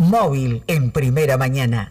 Móvil en Primera Mañana.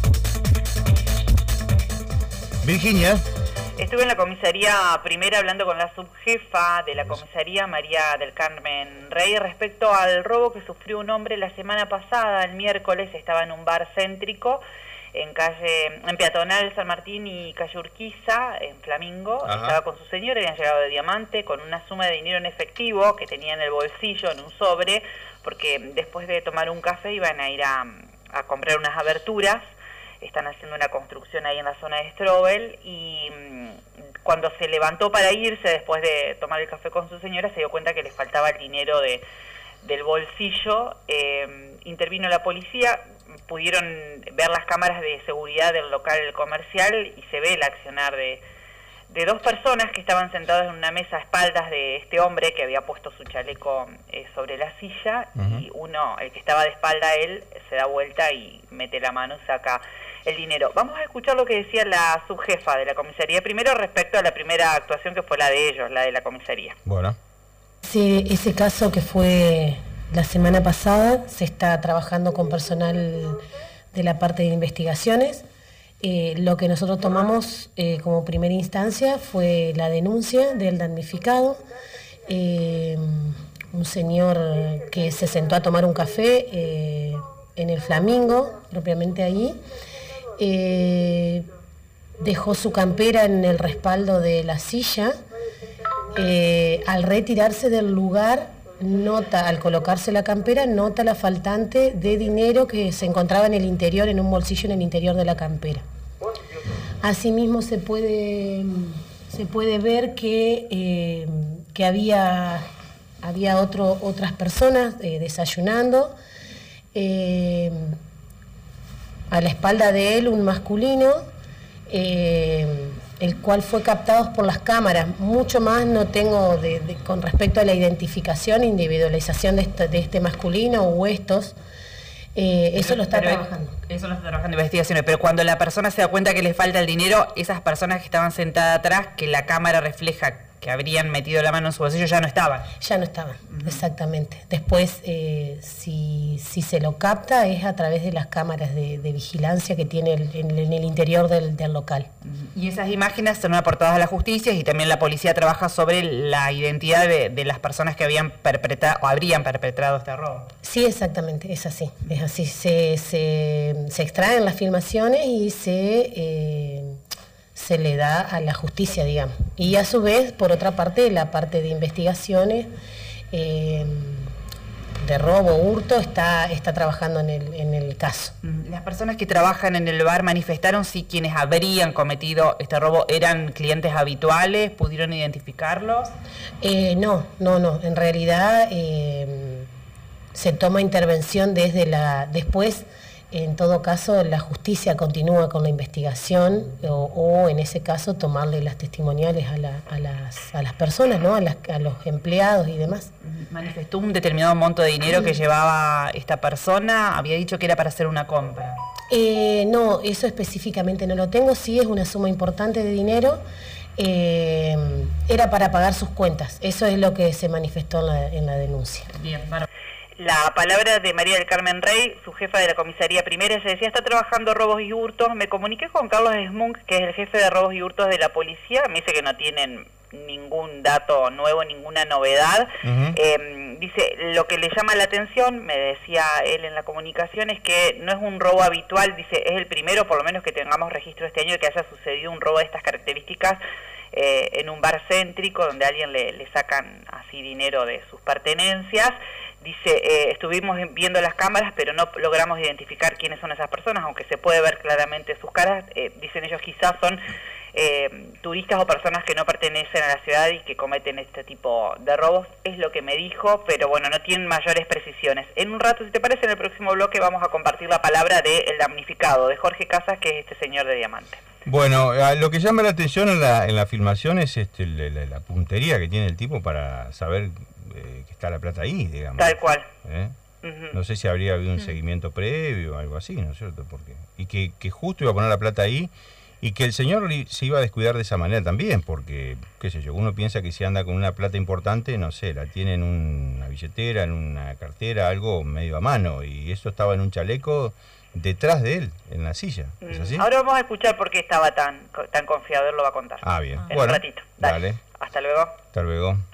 Virginia. Estuve en la comisaría primera hablando con la subjefa de la comisaría, María del Carmen Rey, respecto al robo que sufrió un hombre la semana pasada, el miércoles. Estaba en un bar céntrico en peatonal San Martín y calle Urquiza, en Flamingo. Ajá. Estaba con su señora, habían llegado de Diamante con una suma de dinero en efectivo que tenía en el bolsillo, en un sobre, porque después de tomar un café iban a ir a comprar unas aberturas. Están haciendo una construcción ahí en la zona de Strobel y cuando se levantó para irse después de tomar el café con su señora se dio cuenta que le faltaba el dinero del bolsillo. Intervino la policía, pudieron ver las cámaras de seguridad del local comercial y se ve el accionar de dos personas que estaban sentadas en una mesa a espaldas de este hombre que había puesto su chaleco sobre la silla. Y uno, el que estaba de espalda a él, se da vuelta y mete la mano y saca el dinero. Vamos a escuchar lo que decía la subjefa de la comisaría primero respecto a la primera actuación que fue la de ellos, la de la comisaría. Bueno. Ese caso que fue la semana pasada, se está trabajando con personal de la parte de investigaciones. Lo que nosotros tomamos como primera instancia fue la denuncia del damnificado, un señor que se sentó a tomar un café en el Flamingo, propiamente allí, dejó su campera en el respaldo de la silla. Al retirarse del lugar, al colocarse la campera, nota la faltante de dinero que se encontraba en el interior, en un bolsillo en el interior de la campera. Asimismo se puede ver que había otras personas desayunando. A la espalda de él un masculino, el cual fue captado por las cámaras. Mucho más no tengo con respecto a la identificación e individualización de este masculino o estos. Eso lo está trabajando. Eso lo está trabajando investigaciones, pero cuando la persona se da cuenta que le falta el dinero, esas personas que estaban sentadas atrás, que la cámara refleja que habrían metido la mano en su bolsillo, ya no estaban. Ya no estaban, exactamente. Después, si se lo capta, es a través de las cámaras de vigilancia que tiene en el interior del local. Y esas imágenes son aportadas a la justicia y también la policía trabaja sobre la identidad de las personas que habían perpetrado o habrían perpetrado este robo. Sí, exactamente, es así. Se extraen las filmaciones y se le da a la justicia, digamos. Y a su vez, por otra parte, la parte de investigaciones de robo, hurto, está trabajando en el caso. Las personas que trabajan en el bar manifestaron si quienes habrían cometido este robo eran clientes habituales, ¿pudieron identificarlos? No. En realidad se toma intervención después. En todo caso, la justicia continúa con la investigación o en ese caso, tomarle las testimoniales a las personas, ¿no? a los empleados y demás. ¿Manifestó un determinado monto de dinero que llevaba esta persona? Había dicho que era para hacer una compra. No, eso específicamente no lo tengo. Sí es una suma importante de dinero. Era para pagar sus cuentas. Eso es lo que se manifestó en la denuncia. Bien, bárbaro. La palabra de María del Carmen Rey, su jefa de la comisaría primera. Ella decía, está trabajando robos y hurtos. Me comuniqué con Carlos Smunk, que es el jefe de robos y hurtos de la policía. Me dice que no tienen ningún dato nuevo, ninguna novedad. Dice, lo que le llama la atención, me decía él en la comunicación, es que no es un robo habitual. Dice, es el primero, por lo menos que tengamos registro este año, de que haya sucedido un robo de estas características en un bar céntrico donde a alguien le sacan así dinero de sus pertenencias. Dice, estuvimos viendo las cámaras, pero no logramos identificar quiénes son esas personas, aunque se puede ver claramente sus caras. Dicen ellos, quizás son turistas o personas que no pertenecen a la ciudad y que cometen este tipo de robos. Es lo que me dijo, pero bueno, no tienen mayores precisiones. En un rato, si te parece, en el próximo bloque vamos a compartir la palabra del damnificado, de Jorge Casas, que es este señor de Diamante. Bueno, lo que llama la atención en la filmación es la puntería que tiene el tipo para saber que está la plata ahí, digamos. Tal cual. No sé si habría habido un seguimiento previo o algo así, ¿no es cierto? Porque, y que justo iba a poner la plata ahí Y que el señor se iba a descuidar de esa manera también, porque, qué sé yo, uno piensa que si anda con una plata importante, no sé, la tiene en una billetera, en una cartera, algo medio a mano, y eso estaba en un chaleco detrás de él, en la silla. ¿Es así? Ahora vamos a escuchar por qué estaba tan confiado, él lo va a contar. Ah, bien. En Bueno, un ratito. Dale. dale. Hasta luego. Hasta luego.